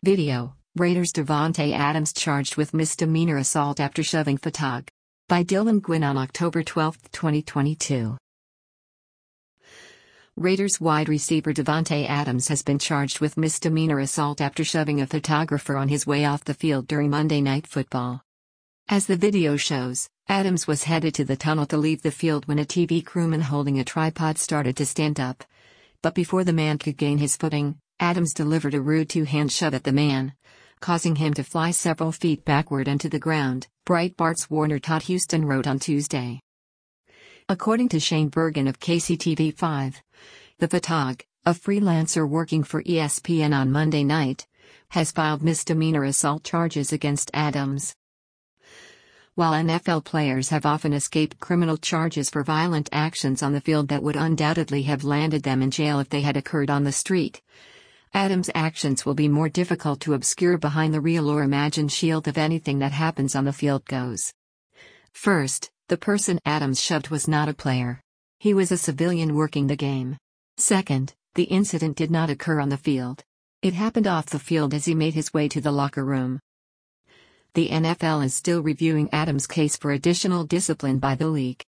Video: Raiders' Davante Adams charged with misdemeanor assault after shoving photog. By Dylan Gwynn on October 12, 2022. Raiders wide receiver Davante Adams has been charged with misdemeanor assault after shoving a photographer on his way off the field during Monday Night Football. As the video shows, Adams was headed to the tunnel to leave the field when a TV crewman holding a tripod started to stand up. But before the man could gain his footing, Adams delivered a rude two-hand shove at the man, causing him to fly several feet backward into the ground, Breitbart's Warner Todd Houston wrote on Tuesday. According to Shane Bergen of KCTV5, the photog, a freelancer working for ESPN on Monday night, has filed misdemeanor assault charges against Adams. While NFL players have often escaped criminal charges for violent actions on the field that would undoubtedly have landed them in jail if they had occurred on the street, Adams' actions will be more difficult to obscure behind the real or imagined shield if anything that happens on the field goes. First, the person Adams shoved was not a player. He was a civilian working the game. Second, the incident did not occur on the field. It happened off the field as he made his way to the locker room. The NFL is still reviewing Adams' case for additional discipline by the league.